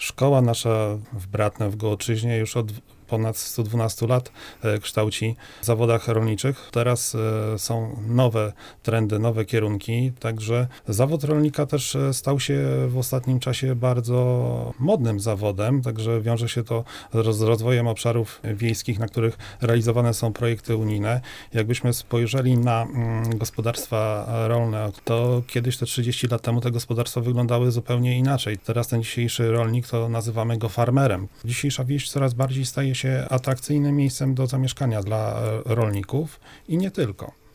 Szkoła nasza w Bratnem, w Gołoczyźnie już od ponad 112 lat kształci w zawodach rolniczych. Teraz są nowe trendy, nowe kierunki, także zawód rolnika też stał się w ostatnim czasie bardzo modnym zawodem, także wiąże się to z rozwojem obszarów wiejskich, na których realizowane są projekty unijne. Jakbyśmy spojrzeli na gospodarstwa rolne, to kiedyś, te 30 lat temu, te gospodarstwa wyglądały zupełnie inaczej. Teraz ten dzisiejszy rolnik, to nazywamy go farmerem. Dzisiejsza wieś coraz bardziej staje się atrakcyjnym miejscem do zamieszkania dla rolników i nie tylko.